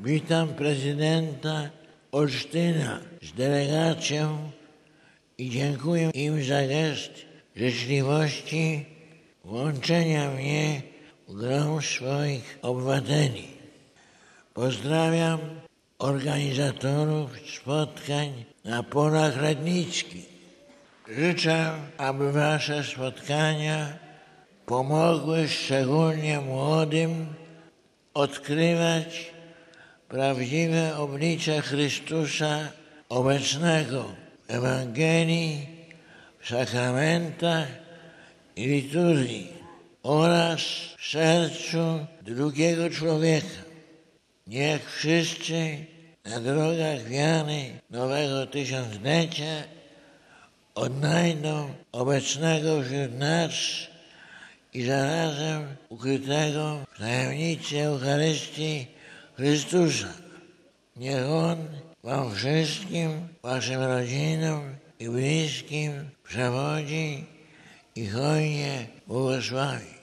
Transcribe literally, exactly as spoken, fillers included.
Witam prezydenta Olsztyna z delegacją i dziękuję im za gest życzliwości włączenia mnie w grono swoich obywateli. Pozdrawiam organizatorów spotkań na polach letnickich. Życzę, aby wasze spotkania pomogły szczególnie młodym odkrywać prawdziwe oblicze Chrystusa obecnego w Ewangelii, w sakramentach i liturgii oraz w sercu drugiego człowieka. Niech wszyscy na drogach wiary nowego tysiąclecia odnajdą obecnego wśród nas i zarazem ukrytego w tajemnicy Eucharystii Chrystusa. Niech On wam wszystkim, waszym rodzinom i bliskim przewodzi i hojnie błogosławi.